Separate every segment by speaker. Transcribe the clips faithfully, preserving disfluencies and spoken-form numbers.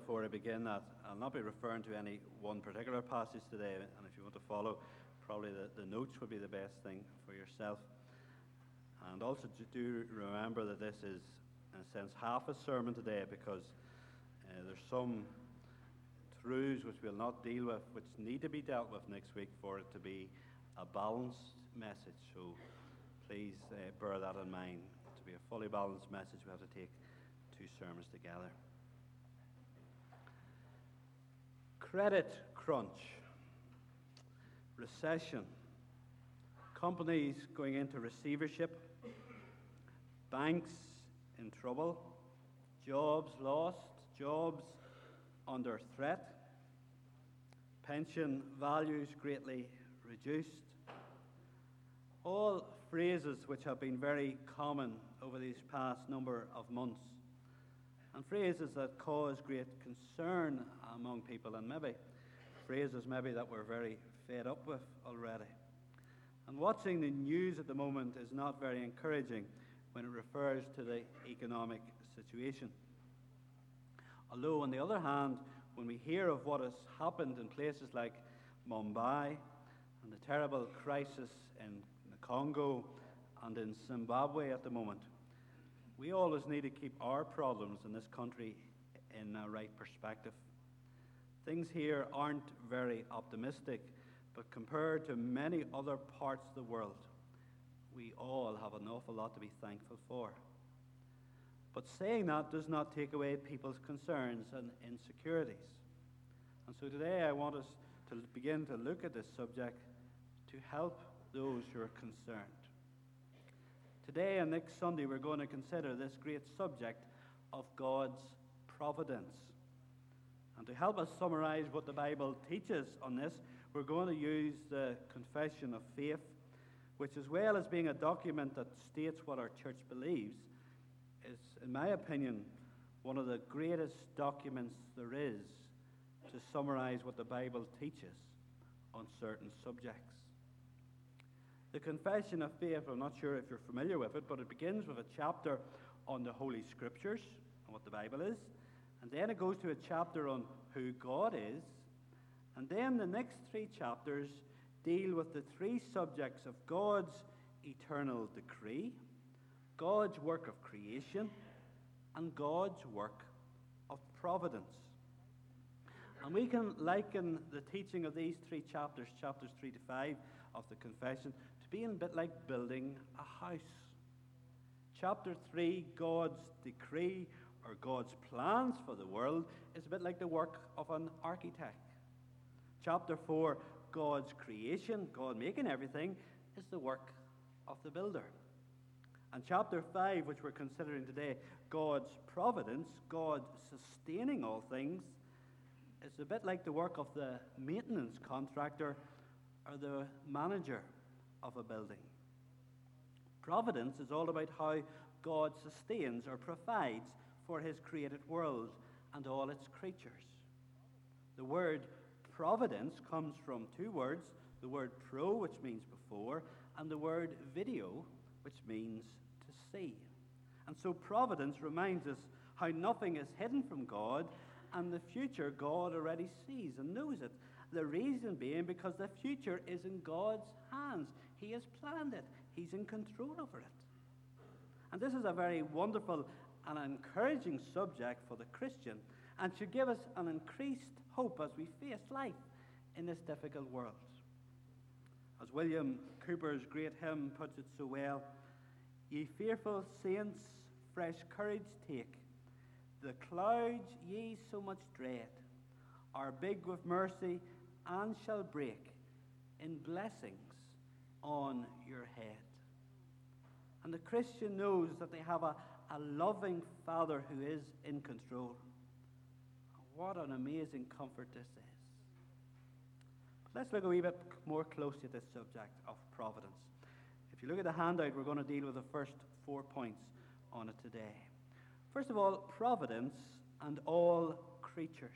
Speaker 1: before I begin that I'll not be referring to any one particular passage today, and if you want to follow, probably the, the notes would be the best thing for yourself. And also do remember that this is, in a sense, half a sermon today, because uh, there's some truths which we'll not deal with, which need to be dealt with next week for it to be a balanced message. So please uh, bear that in mind. To be a fully balanced message, we have to take two sermons together. Credit crunch, recession, companies going into receivership, banks in trouble, jobs lost, jobs under threat, pension values greatly reduced. All phrases which have been very common over these past number of months, and phrases that cause great concern among people, and maybe phrases maybe that we're very fed up with already. And watching the news at the moment is not very encouraging when it refers to the economic situation. Although, on the other hand, when we hear of what has happened in places like Mumbai and the terrible crisis in the Congo and in Zimbabwe at the moment, we always need to keep our problems in this country in a right perspective. Things here aren't very optimistic, but compared to many other parts of the world, we all have an awful lot to be thankful for. But saying that does not take away people's concerns and insecurities. And so today I want us to begin to look at this subject to help those who are concerned. Today and next Sunday we're going to consider this great subject of God's providence. And to help us summarize what the Bible teaches on this, we're going to use the Confession of Faith, which, as well as being a document that states what our church believes, is, in my opinion, one of the greatest documents there is to summarize what the Bible teaches on certain subjects. The Confession of Faith, I'm not sure if you're familiar with it, but it begins with a chapter on the Holy Scriptures and what the Bible is, and then it goes to a chapter on who God is, and then the next three chapters deal with the three subjects of God's eternal decree, God's work of creation, and God's work of providence. And we can liken the teaching of these three chapters, chapters three to five of the Confession, to being a bit like building a house. Chapter three, God's decree, or God's plans for the world, is a bit like the work of an architect. Chapter four, God's creation, God making everything, is the work of the builder. And chapter five, which we're considering today, God's providence, God sustaining all things, is a bit like the work of the maintenance contractor or the manager of a building. Providence is all about how God sustains or provides for his created world and all its creatures. The word providence comes from two words, the word pro, which means before, and the word video, which means to see. And so providence reminds us how nothing is hidden from God, and the future God already sees and knows it. The reason being because the future is in God's hands. He has planned it. He's in control over it. And this is a very wonderful and encouraging subject for the Christian, and should give us an increased hope as we face life in this difficult world. As William Cooper's great hymn puts it so well, "Ye fearful saints, fresh courage take. The clouds ye so much dread are big with mercy and shall break in blessings on your head." And the Christian knows that they have a, a loving Father who is in control. What an amazing comfort this is. Let's look a wee bit more closely at this subject of providence. If you look at the handout, we're going to deal with the first four points on it today. First of all, providence and all creatures.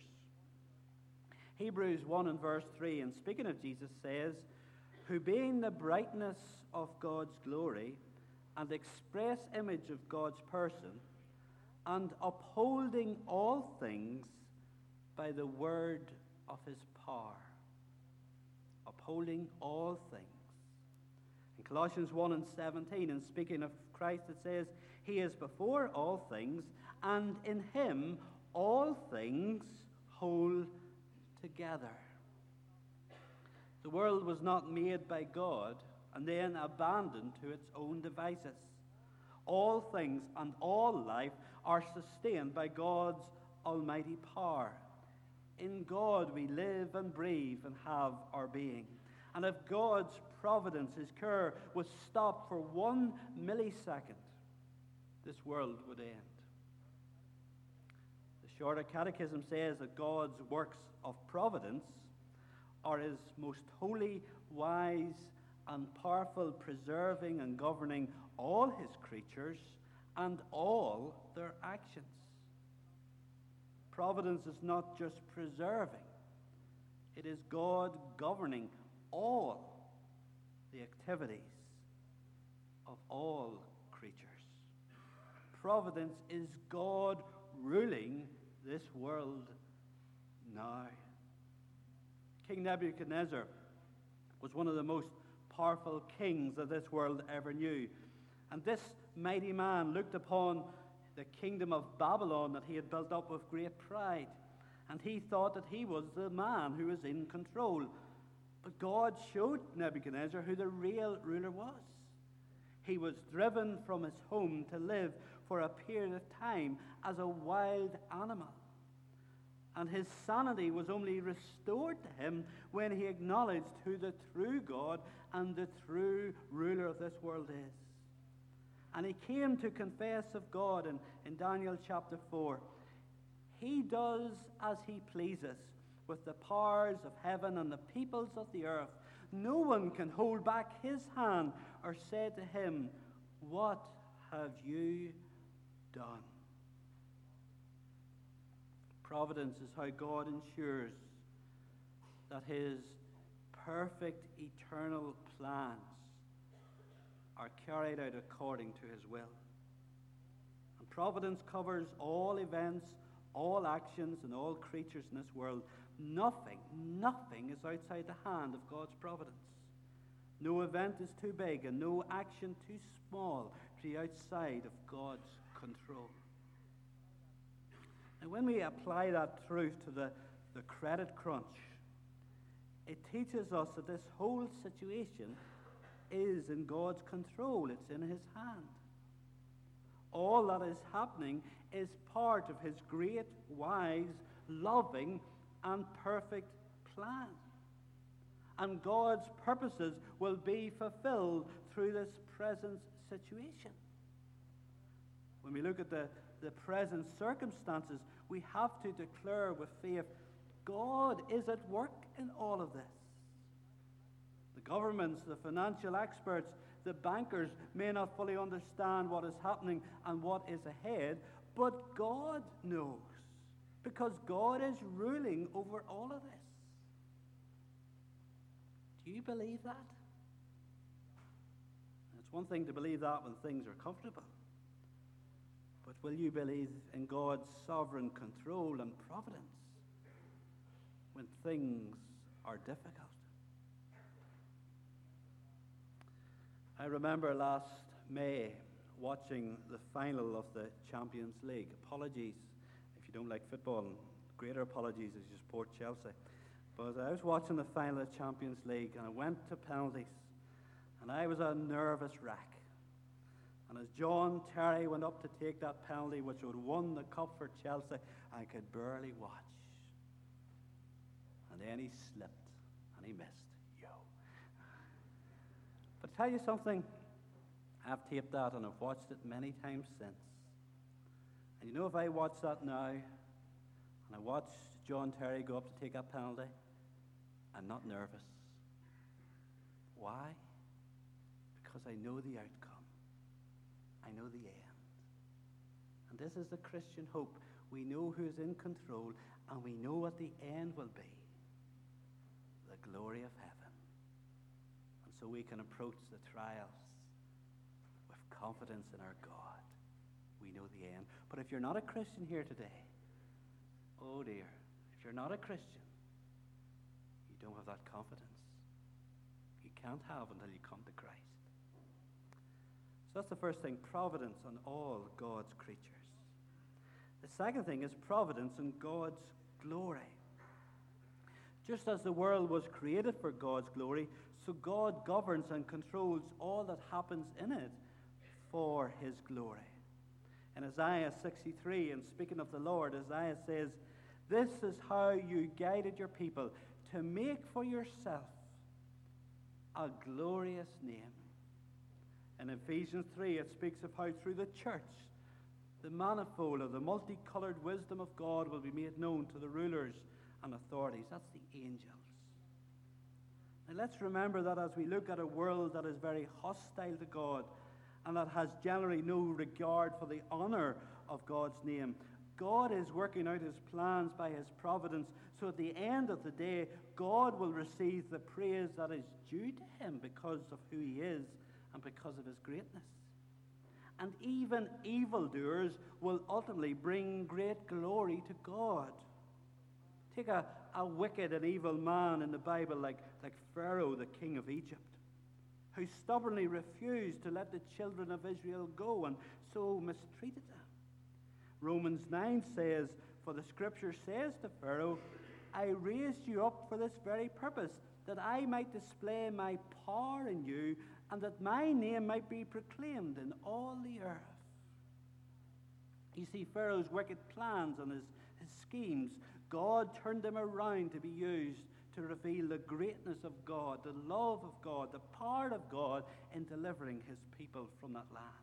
Speaker 1: Hebrews one and verse three, and speaking of Jesus, says, "Who being the brightness of God's glory and express image of God's person, and upholding all things by the word of his power, upholding all things. In Colossians one and seventeen, in speaking of Christ, it says, he is before all things, and in him all things hold together. The world was not made by God and then abandoned to its own devices. All things and all life are sustained by God's almighty power. In God we live and breathe and have our being. And if God's providence, his care, was stopped for one millisecond, this world would end. The Shorter Catechism says that God's works of providence are his most holy, wise, and powerful, preserving and governing all his creatures and all their actions. Providence is not just preserving, it is God governing all the activities of all creatures. Providence is God ruling this world now. King Nebuchadnezzar was one of the most powerful kings that this world ever knew. And this mighty man looked upon the kingdom of Babylon that he had built up with great pride. And he thought that he was the man who was in control. But God showed Nebuchadnezzar who the real ruler was. He was driven from his home to live for a period of time as a wild animal. And his sanity was only restored to him when he acknowledged who the true God and the true ruler of this world is. And he came to confess of God in, in Daniel chapter four. He does as he pleases with the powers of heaven and the peoples of the earth. No one can hold back his hand or say to him, what have you done? Providence is how God ensures that his perfect eternal plans are carried out according to his will. And providence covers all events, all actions, and all creatures in this world. Nothing, nothing is outside the hand of God's providence. No event is too big and no action too small to be outside of God's control. And when we apply that truth to the, the credit crunch, it teaches us that this whole situation is in God's control. It's in his hand. All that is happening is part of his great, wise, loving, and perfect plan. And God's purposes will be fulfilled through this present situation. When we look at the, the present circumstances, we have to declare with faith, God is at work in all of this. The governments, the financial experts, the bankers may not fully understand what is happening and what is ahead, but God knows, because God is ruling over all of this. Do you believe that? It's one thing to believe that when things are comfortable, but will you believe in God's sovereign control and providence when things are difficult? I remember last May watching the final of the Champions League. Apologies if you don't like football, and greater apologies if you support Chelsea. But I was watching the final of the Champions League, and I went to penalties, and I was a nervous wreck. And as John Terry went up to take that penalty, which would have won the cup for Chelsea, I could barely watch. And then he slipped, and he missed. Yo. But to tell you something, I've taped that, and I've watched it many times since. And you know, if I watch that now, and I watch John Terry go up to take that penalty, I'm not nervous. Why? Because I know the outcome. I know the end. And this is the Christian hope. We know who's in control, and we know what the end will be. The glory of heaven. And so we can approach the trials with confidence in our God. We know the end. But if you're not a Christian here today, oh dear, if If you're not a Christian, you don't have that confidence. You can't have until you come to Christ. So that's the first thing, providence on all God's creatures. The second thing is providence in God's glory. Just as the world was created for God's glory, so God governs and controls all that happens in it for his glory. In Isaiah sixty-three, and speaking of the Lord, Isaiah says, "This is how you guided your people, to make for yourself a glorious name." In Ephesians three, it speaks of how through the church, the manifold or the multicolored wisdom of God will be made known to the rulers and authorities. That's the angels. Now let's remember that as we look at a world that is very hostile to God and that has generally no regard for the honor of God's name, God is working out his plans by his providence, so at the end of the day, God will receive the praise that is due to him because of who he is and because of his greatness. And even evildoers will ultimately bring great glory to God. Take a, a wicked and evil man in the Bible like, like Pharaoh, the king of Egypt, who stubbornly refused to let the children of Israel go and so mistreated them. Romans nine says, "For the scripture says to Pharaoh, I raised you up for this very purpose, that I might display my power in you, and that my name might be proclaimed in all the earth." You see, Pharaoh's wicked plans and his, his schemes, God turned them around to be used to reveal the greatness of God, the love of God, the power of God in delivering his people from that land.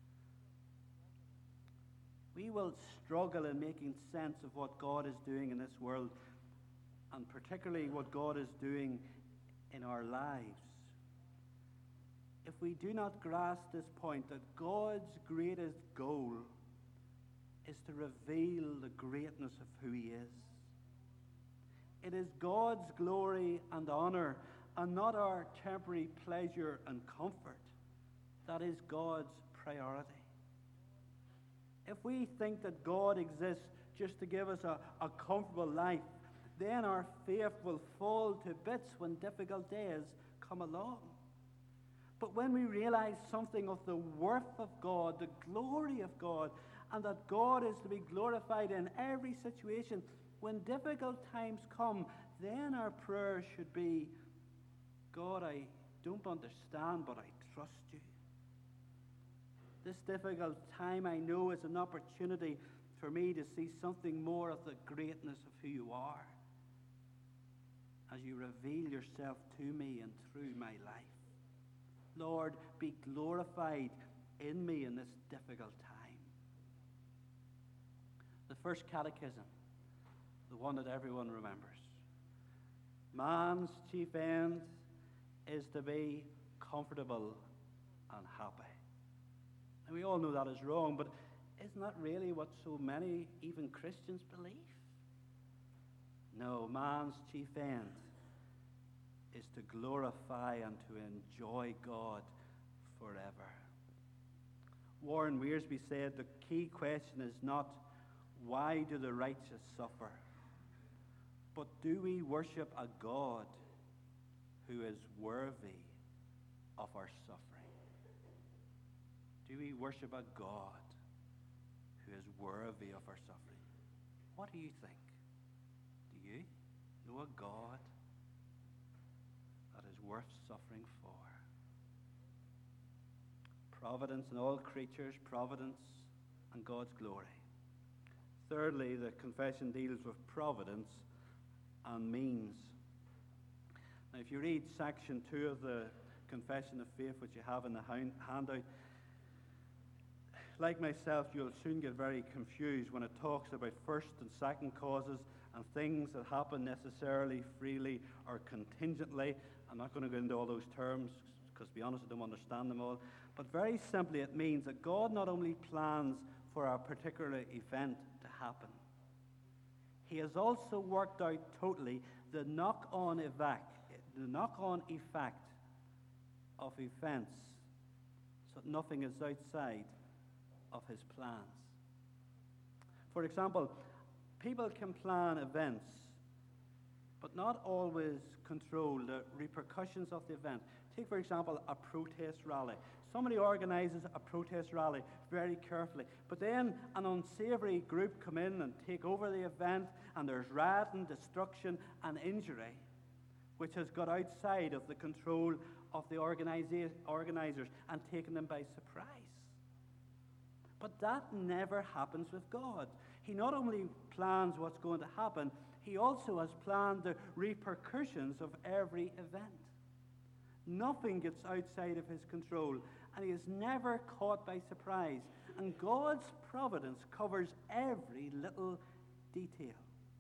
Speaker 1: We will struggle in making sense of what God is doing in this world, and particularly what God is doing in our lives, if we do not grasp this point that God's greatest goal is to reveal the greatness of who he is. It is God's glory and honor, and not our temporary pleasure and comfort, that is God's priority. If we think that God exists just to give us a, a comfortable life, then our faith will fall to bits when difficult days come along. But when we realize something of the worth of God, the glory of God, and that God is to be glorified in every situation, when difficult times come, then our prayer should be, "God, I don't understand, but I trust you. This difficult time, I know, is an opportunity for me to see something more of the greatness of who you are as you reveal yourself to me and through my life. Lord, be glorified in me in this difficult time." The first catechism, the one that everyone remembers. Man's chief end is to be comfortable and happy. And we all know that is wrong, but isn't that really what so many, even Christians, believe? No, man's chief end is to glorify and to enjoy God forever. Warren Wiersbe said the key question is not, why do the righteous suffer? But do we worship a God who is worthy of our suffering? Do we worship a God who is worthy of our suffering? What do you think? Do you know a God that is worth suffering for? Providence in all creatures, providence and God's glory. Thirdly, the confession deals with providence and means. Now, if you read section two of the Confession of Faith, which you have in the handout, like myself, you'll soon get very confused when it talks about first and second causes and things that happen necessarily, freely, or contingently. I'm not going to go into all those terms because, to be honest, I don't understand them all. But very simply, it means that God not only plans for a particular event to happen, He has also worked out totally the knock-on effect, the knock-on effect of events, so that nothing is outside of His plans. For example, people can plan events but not always control the repercussions of the event. Take, for example, a protest rally. Somebody organizes a protest rally very carefully, but then an unsavory group come in and take over the event, and there's rioting, destruction, and injury, which has got outside of the control of the organiza- organizers and taken them by surprise. But that never happens with God. He not only plans what's going to happen, he also has planned the repercussions of every event. Nothing gets outside of his control, and he is never caught by surprise. And God's providence covers every little detail.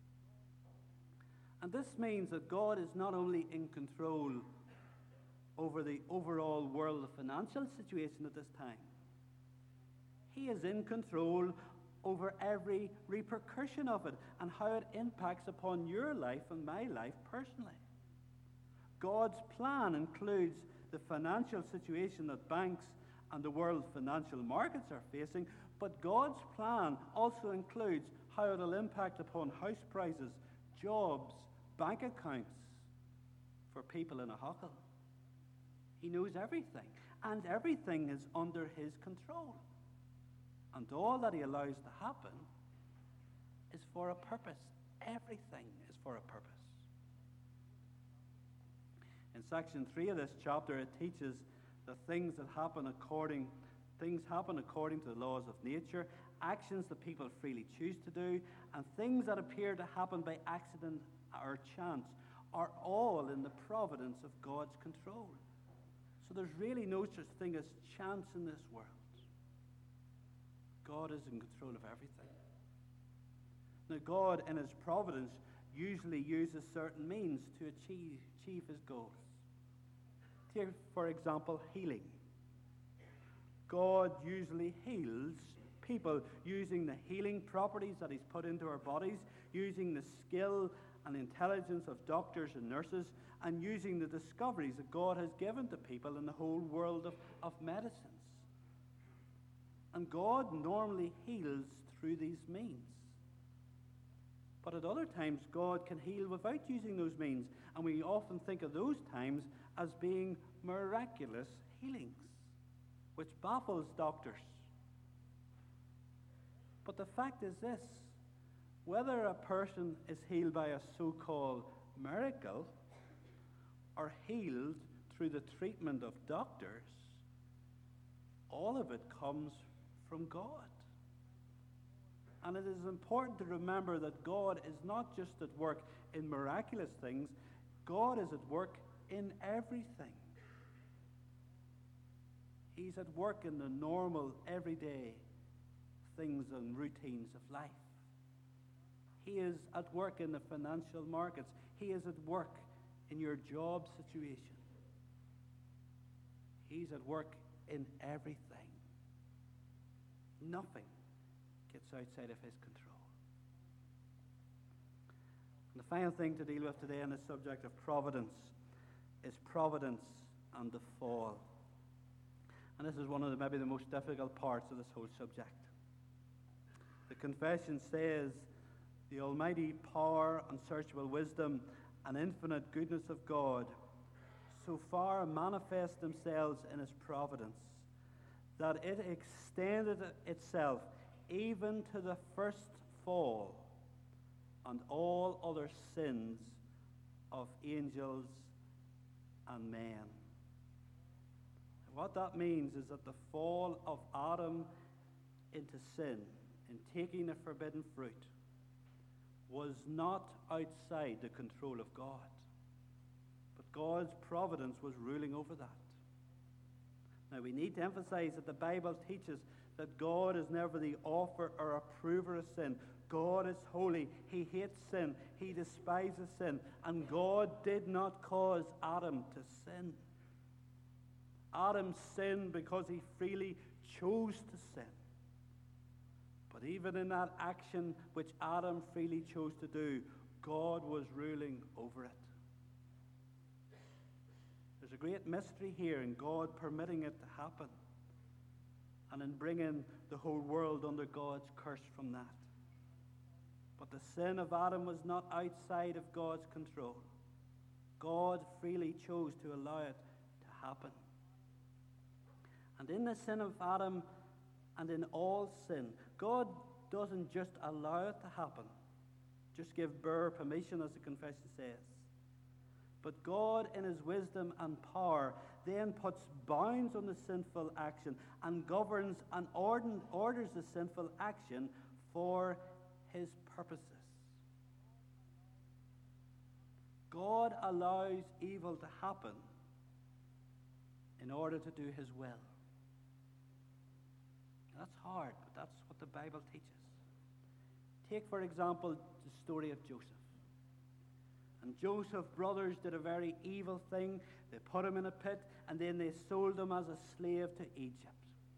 Speaker 1: And this means that God is not only in control over the overall world financial situation at this time, he is in control over every repercussion of it and how it impacts upon your life and my life personally. God's plan includes the financial situation that banks and the world's financial markets are facing, but God's plan also includes how it will impact upon house prices, jobs, bank accounts for people in a huckle. He knows everything, and everything is under his control. And all that he allows to happen is for a purpose. Everything is for a purpose. In section three of this chapter, it teaches that things that happen according, things happen according to the laws of nature, actions that people freely choose to do, and things that appear to happen by accident or chance are all in the providence of God's control. So there's really no such thing as chance in this world. God is in control of everything. Now, God, in his providence, usually uses certain means to achieve, achieve his goals. Take, for example, healing. God usually heals people using the healing properties that he's put into our bodies, using the skill and intelligence of doctors and nurses, and using the discoveries that God has given to people in the whole world of, of medicines. And God normally heals through these means. But at other times, God can heal without using those means, and we often think of those times as being miraculous healings, which baffles doctors. But the fact is this: whether a person is healed by a so-called miracle or healed through the treatment of doctors, all of it comes from God. And it is important to remember that God is not just at work in miraculous things, God is at work in everything. He's at work in the normal, everyday things and routines of life. He is at work in the financial markets. He is at work in your job situation. He's at work in everything. Nothing gets outside of his control. And the final thing to deal with today on the subject of providence is providence and the fall. And this is one of the, maybe the most difficult parts of this whole subject. The confession says, the almighty power, unsearchable wisdom, and infinite goodness of God so far manifest themselves in his providence that it extended itself even to the first fall and all other sins of angels and men. What that means is that the fall of Adam into sin, in taking the forbidden fruit, was not outside the control of God. But God's providence was ruling over that. Now, we need to emphasize that the Bible teaches that God is never the author or approver of sin. God is holy. He hates sin. He despises sin. And God did not cause Adam to sin. Adam sinned because he freely chose to sin. But even in that action which Adam freely chose to do, God was ruling over it. There's a great mystery here in God permitting it to happen and in bringing the whole world under God's curse from that. But the sin of Adam was not outside of God's control. God freely chose to allow it to happen. And in the sin of Adam and in all sin, God doesn't just allow it to happen, just give Burr permission, as the confession says. But God, in his wisdom and power, then puts bounds on the sinful action and governs and orders the sinful action for his purposes. God allows evil to happen in order to do his will. That's hard, but that's what the Bible teaches. Take, for example, the story of Joseph. And Joseph's brothers did a very evil thing. They put him in a pit, and then they sold him as a slave to Egypt.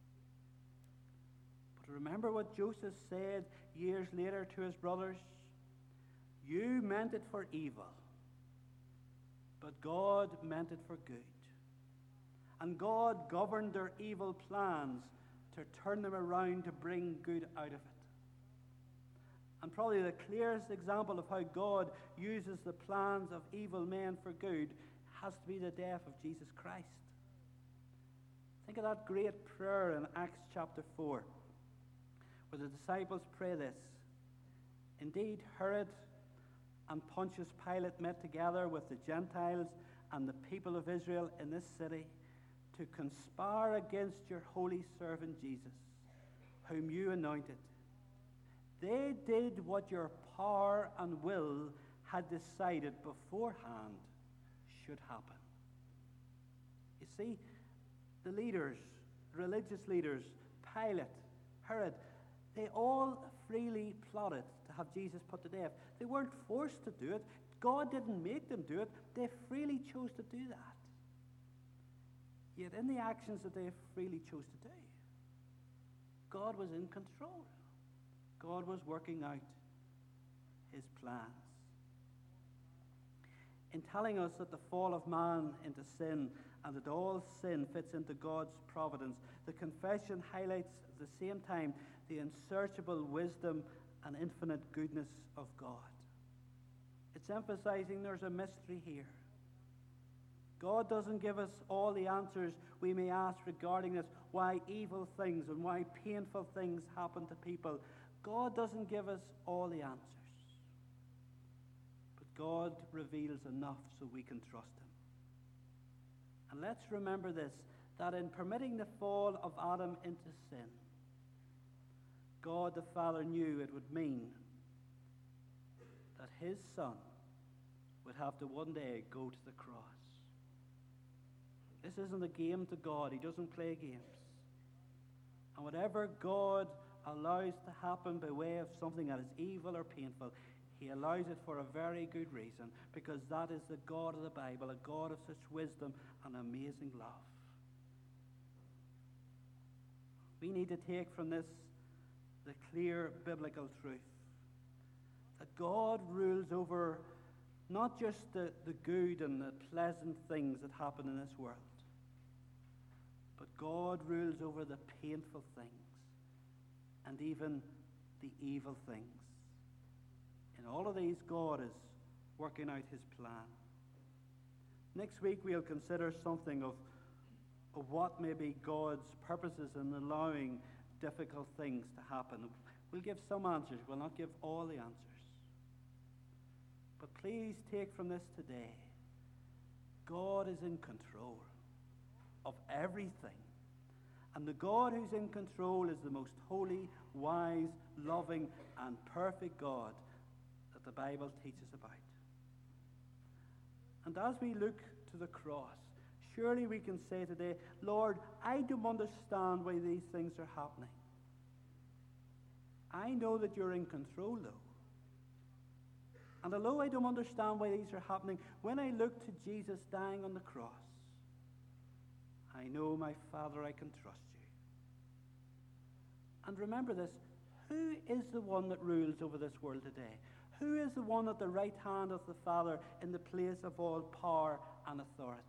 Speaker 1: But remember what Joseph said years later to his brothers? You meant it for evil, but God meant it for good. And God governed their evil plans to turn them around to bring good out of it. And probably the clearest example of how God uses the plans of evil men for good has to be the death of Jesus Christ. Think of that great prayer in Acts chapter four, where the disciples pray this. Indeed, Herod and Pontius Pilate met together with the Gentiles and the people of Israel in this city to conspire against your holy servant Jesus, whom you anointed. They did what your power and will had decided beforehand should happen. You see, the leaders, religious leaders, Pilate, Herod, they all freely plotted to have Jesus put to death. They weren't forced to do it. God didn't make them do it. They freely chose to do that. Yet in the actions that they freely chose to do, God was in control. God was working out his plans. In telling us that the fall of man into sin and that all sin fits into God's providence, the confession highlights at the same time the unsearchable wisdom and infinite goodness of God. It's emphasizing there's a mystery here. God doesn't give us all the answers we may ask regarding this, why evil things and why painful things happen to people. God doesn't give us all the answers. But God reveals enough so we can trust him. And let's remember this, that in permitting the fall of Adam into sin, God the Father knew it would mean that his Son would have to one day go to the cross. This isn't a game to God. He doesn't play games. And whatever God allows to happen by way of something that is evil or painful, he allows it for a very good reason, because that is the God of the Bible, a God of such wisdom and amazing love. We need to take from this the clear biblical truth that God rules over not just the, the good and the pleasant things that happen in this world, but God rules over the painful things and even the evil things. In all of these, God is working out his plan. Next week, we'll consider something of, of what may be God's purposes in allowing difficult things to happen. We'll give some answers. We'll not give all the answers. But please take from this today, God is in control of everything. And the God who's in control is the most holy, wise, loving, and perfect God that the Bible teaches about. And as we look to the cross, surely we can say today, Lord, I don't understand why these things are happening. I know that you're in control, though. And although I don't understand why these are happening, when I look to Jesus dying on the cross, I know, my Father, I can trust you. And remember this, who is the one that rules over this world today? Who is the one at the right hand of the Father in the place of all power and authority?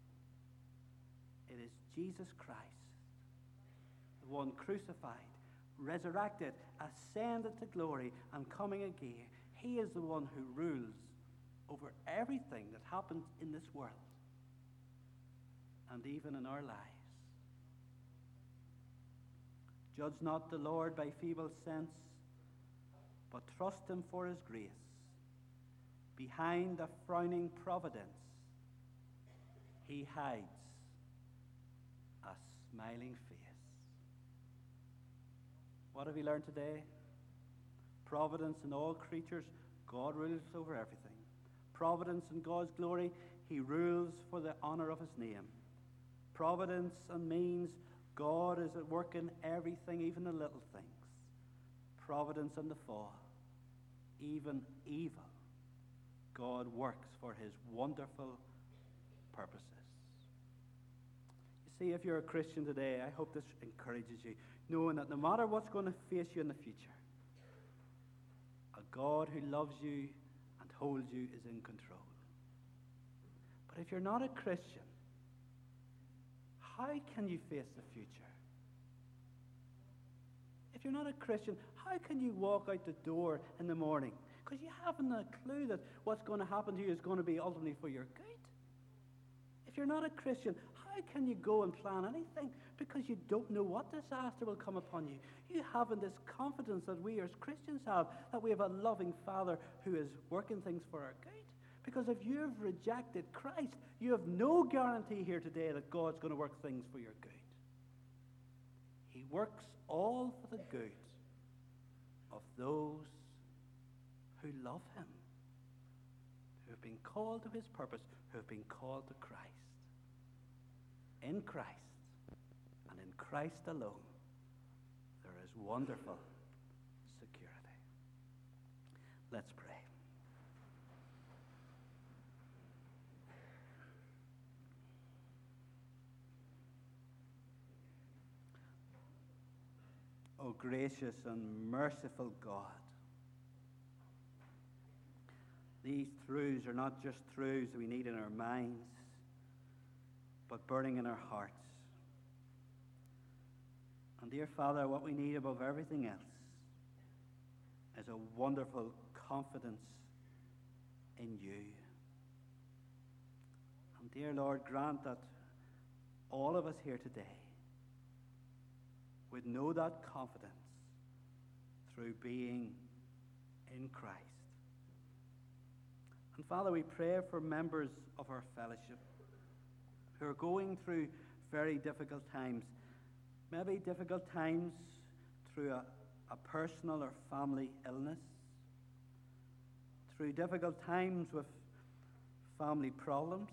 Speaker 1: It is Jesus Christ, the one crucified, resurrected, ascended to glory, and coming again. He is the one who rules over everything that happens in this world and even in our lives. Judge not the Lord by feeble sense, but trust him for his grace. Behind a frowning providence, he hides a smiling face. What have we learned today? Providence in all creatures, God rules over everything. Providence in God's glory, he rules for the honor of his name. Providence and means God is at work in everything, even the little things. Providence in the fall, even evil, God works for his wonderful purposes. You see, if you're a Christian today, I hope this encourages you, knowing that no matter what's going to face you in the future, a God who loves you and holds you is in control. But if you're not a Christian, how can you face the future? If you're not a Christian, how can you walk out the door in the morning? Because you haven't a clue that what's going to happen to you is going to be ultimately for your good. If you're not a Christian, how can you go and plan anything? Because you don't know what disaster will come upon you. You haven't this confidence that we as Christians have, that we have a loving Father who is working things for our good. Because if you've rejected Christ, you have no guarantee here today that God's going to work things for your good. He works all for the good of those who love him, who have been called to his purpose, who have been called to Christ. In Christ, and in Christ alone, there is wonderful security. Let's pray. O gracious and merciful God, these truths are not just truths we need in our minds, but burning in our hearts. And dear Father, what we need above everything else is a wonderful confidence in you. And dear Lord, grant that all of us here today would know that confidence through being in Christ. And Father, we pray for members of our fellowship who are going through very difficult times, maybe difficult times through a, a personal or family illness, through difficult times with family problems,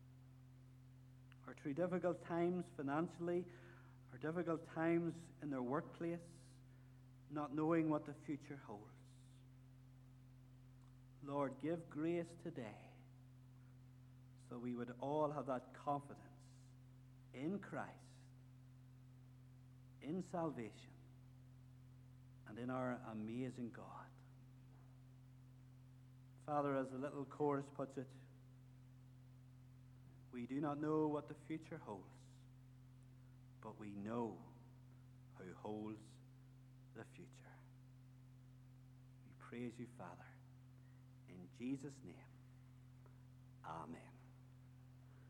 Speaker 1: or through difficult times financially, or difficult times in their workplace, not knowing what the future holds. Lord, give grace today so we would all have that confidence in Christ, in salvation, and in our amazing God. Father, as the little chorus puts it, we do not know what the future holds, but we know who holds the future. We praise you, Father. In Jesus' name, amen.